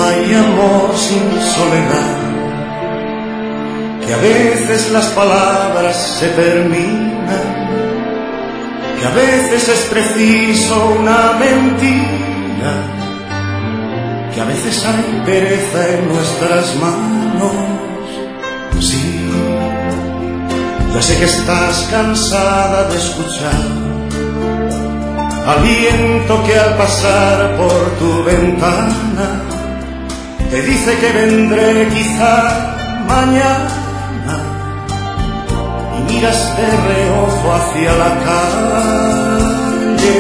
hay amor sin soledad, que a veces las palabras se terminan, que a veces es preciso una mentira, que a veces hay pereza en nuestras manos. Sí, ya sé que estás cansada de escuchar al viento que al pasar por tu ventana te dice que vendré quizá mañana, y miras de reojo hacia la calle.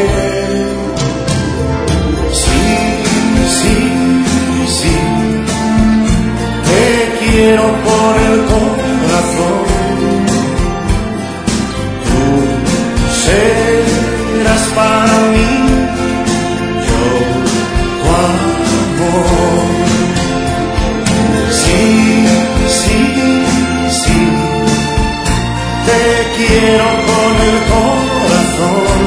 Sí, sí, sí, te quiero por el corazón. Tú serás para mí, yo tu amor. Sí, sí, sí, te quiero con el corazón.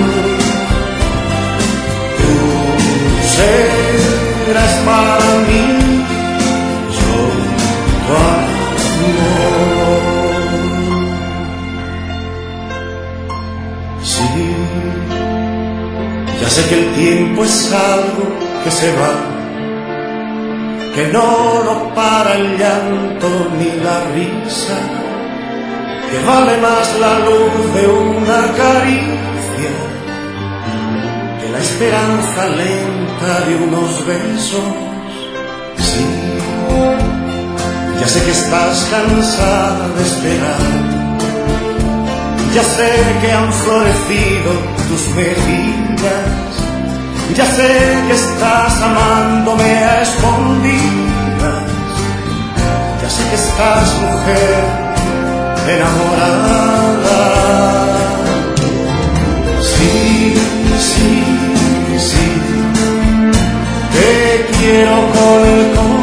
Tú serás para mí, yo tu amor. Sí, ya sé que el tiempo es algo que se va, que no lo para el llanto ni la risa, que vale más la luz de una caricia que la esperanza lenta de unos besos. Sí, ya sé que estás cansada de esperar, ya sé que han florecido tus mejillas, ya sé que estás amándome a escondidas, ya sé que estás, mujer, enamorada. Sí, sí, sí, te quiero con el corazón.